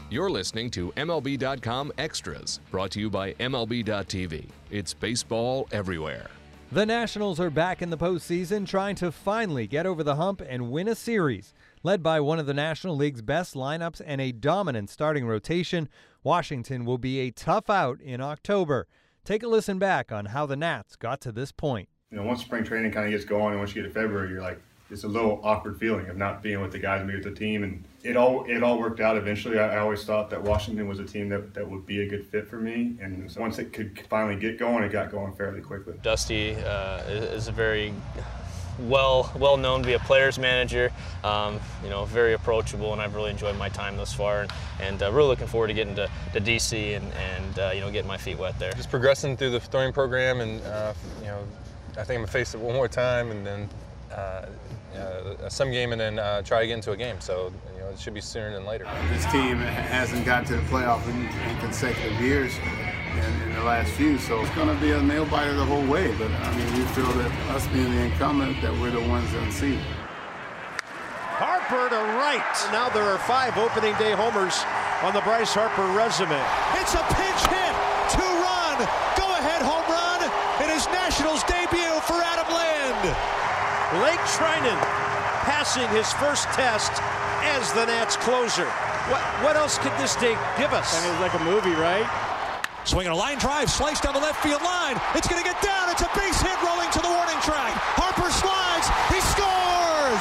You're listening to MLB.com Extras, brought to you by MLB.tv. It's baseball everywhere. The Nationals are back in the postseason, trying to finally get over the hump and win a series. Led by one of the National League's best lineups and a dominant starting rotation, Washington will be a tough out in October. Take a listen back on how the Nats got to this point. Once spring training kind of gets going and once you get to February, you're like, it's a little awkward feeling of not being with the guys and being with the team. And it all worked out eventually. I always thought that Washington was a team that would be a good fit for me. And once it could finally get going, it got going fairly quickly. Dusty is a very well known to be a player's manager, very approachable, and I've really enjoyed my time thus far, and really looking forward to getting to DC and getting my feet wet there. Just progressing through the throwing program, and I think I'm gonna face it one more time, and then some game, and then try to get into a game. So it should be sooner than later. This team hasn't gotten to the playoff in consecutive years in the last few, so it's going to be a nail biter the whole way. But we feel that us being the incumbent, that we're the ones unseated. Harper to right. Now there are 5 opening day homers on the Bryce Harper resume. It's a pinch hit, 2-run, go-ahead home run. It is Nationals debut for Adam Lind. Blake Treinen passing his first test as the Nats closer. What else could this day give us? It's like a movie, right? Swinging a line drive, sliced down the left field line. It's going to get down. It's a base hit rolling to the warning track. Harper slides. He scores!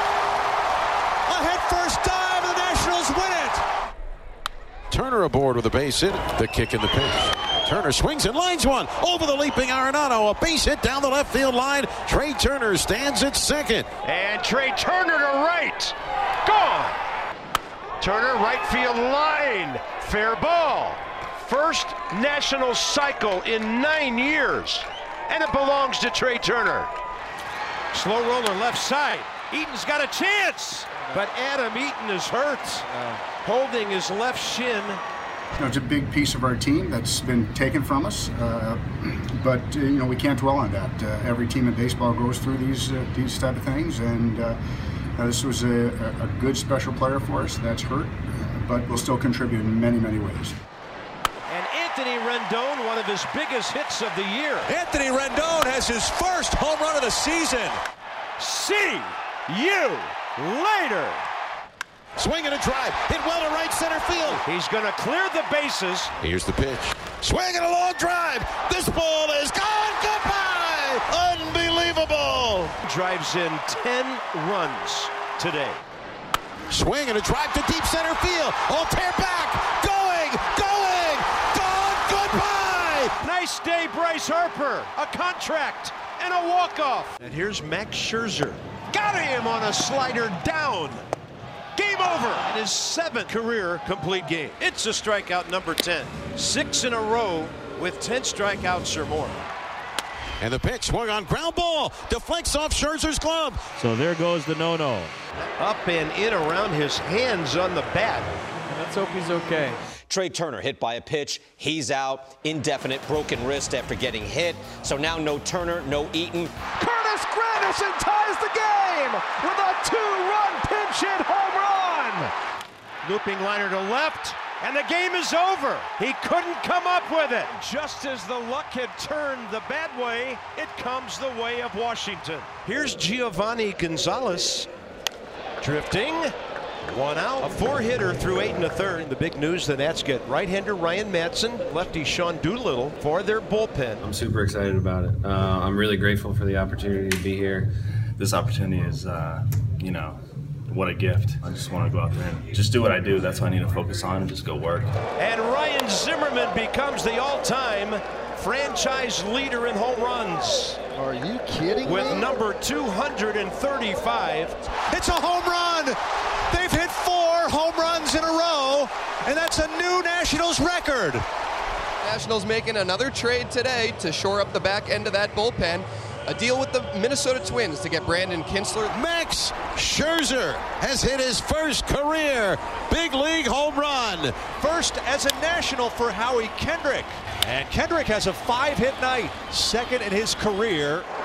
A head-first dive, and the Nationals win it. Turner aboard with a base hit. The kick in the pitch. Turner swings and lines one over the leaping Arenado. A base hit down the left field line. Trey Turner stands at second. And Trey Turner to right. Gone. Turner right field line. Fair ball. First National cycle in 9 years. And it belongs to Trey Turner. Slow roller left side. Eaton's got a chance. But Adam Eaton is hurt. Holding his left shin. It's a big piece of our team that's been taken from us, but we can't dwell on that. Every team in baseball goes through these type of things, and this was a good special player for us that's hurt, but will still contribute in many, many ways. And Anthony Rendon, one of his biggest hits of the year. Anthony Rendon has his first home run of the season. See you later. Swing and a drive. Hit well to right center field. He's going to clear the bases. Here's the pitch. Swing and a long drive. This ball is gone. Goodbye. Unbelievable. Drives in 10 runs today. Swing and a drive to deep center field. Altair back. Going. Gone. Goodbye. Nice day, Bryce Harper. A contract and a walk-off. And here's Max Scherzer. Got him on a slider down. Game over in his 7th career complete game. It's a strikeout number 10. 6 in a row with 10 strikeouts or more. And the pitch swung on ground ball. Deflects off Scherzer's glove. So there goes the no-no. Up and in around his hands on the bat. Let's hope he's okay. Trey Turner hit by a pitch. He's out. Indefinite broken wrist after getting hit. So now no Turner, no Eaton. Curtis Granderson ties the game with a 2-run pinch hit home run. Looping liner to left, and the game is over. He couldn't come up with it. Just as the luck had turned the bad way, it comes the way of Washington. Here's Giovanni Gonzalez drifting. 1 out. A 4-hitter through 8 1/3. The big news, the Nats get right-hander Ryan Madson, lefty Sean Doolittle for their bullpen. I'm super excited about it. I'm really grateful for the opportunity to be here. This opportunity is, what a gift. I just want to go out there and just do what I do. That's what I need to focus on and just go work. And Ryan Zimmerman becomes the all-time franchise leader in home runs. Are you kidding With me? number 235. It's a home run. They've hit 4 home runs in a row, and that's a new Nationals record. Nationals making another trade today to shore up the back end of that bullpen. A deal with the Minnesota Twins to get Brandon Kintzler. Max Scherzer has hit his first career big league home run. First as a National for Howie Kendrick. And Kendrick has a 5-hit night, second in his career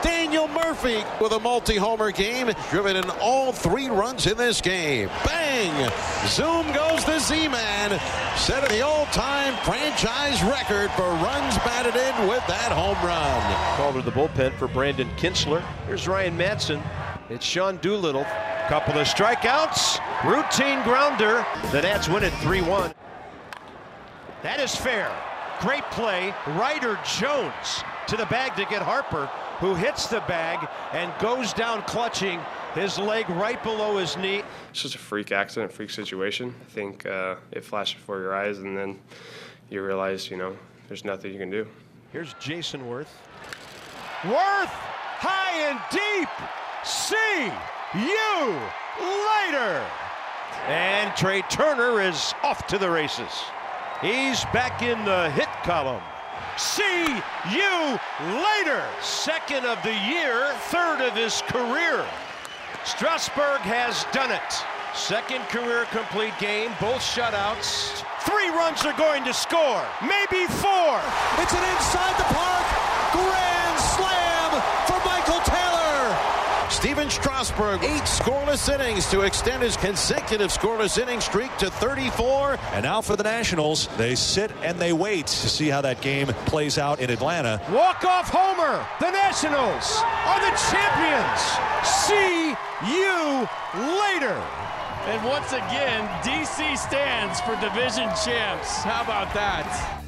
Daniel Murphy with a multi-homer game, driven in all 3 runs in this game. Bang! Zoom goes the Z-Man, setting the all-time franchise record for runs batted in with that home run. Called to the bullpen for Brandon Kintzler. Here's Ryan Madsen. It's Sean Doolittle. Couple of strikeouts. Routine grounder. The Nats win it 3-1. That is fair. Great play. Ryder Jones to the bag to get Harper, who hits the bag and goes down clutching his leg right below his knee. It's just a freak accident, freak situation. I think it flashed before your eyes, and then you realize, there's nothing you can do. Here's Jason Worth. Worth, high and deep. See you later. And Trey Turner is off to the races. He's back in the hit column. See you later. Second of the year, third of his career. Strasburg has done it. Second career complete game, both shutouts. 3 runs are going to score, maybe 4. It's an inside the park grand slam for Michael Taylor. Steven Strasburg, 8 scoreless innings to extend his consecutive scoreless inning streak to 34. And now for the Nationals, they sit and they wait to see how that game plays out in Atlanta. Walk-off homer. The Nationals are the champions. See you later. And once again, DC stands for division champs. How about that?